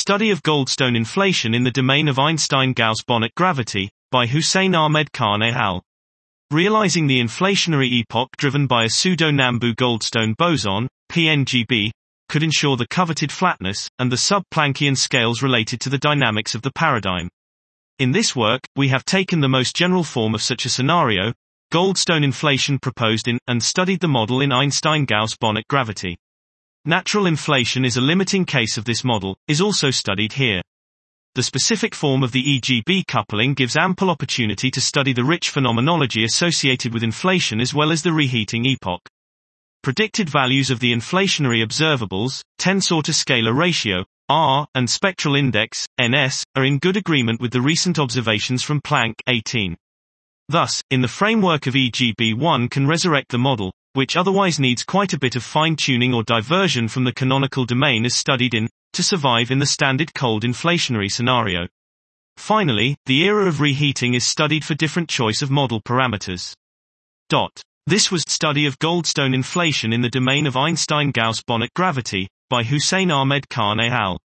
Study of Goldstone Inflation in the Domain of Einstein-Gauss-Bonnet Gravity, by Hussein Ahmed Khan et al. Realizing the inflationary epoch driven by a pseudo-Nambu-Goldstone boson, PNGB, could ensure the coveted flatness, and the sub-Planckian scales related to the dynamics of the paradigm. In this work, we have taken the most general form of such a scenario, Goldstone inflation proposed in, and studied the model in Einstein-Gauss-Bonnet gravity. Natural inflation is a limiting case of this model, is also studied here. The specific form of the EGB coupling gives ample opportunity to study the rich phenomenology associated with inflation as well as the reheating epoch. Predicted values of the inflationary observables, tensor to scalar ratio, R, and spectral index, NS, are in good agreement with the recent observations from Planck, 18. Thus, in the framework of EGB, one can resurrect the model, which otherwise needs quite a bit of fine-tuning or diversion from the canonical domain as studied in, to survive in the standard cold inflationary scenario. Finally, the era of reheating is studied for different choice of model parameters. This was Study of Goldstone Inflation in the Domain of Einstein-Gauss-Bonnet Gravity, by Hussein Ahmed Khan et al.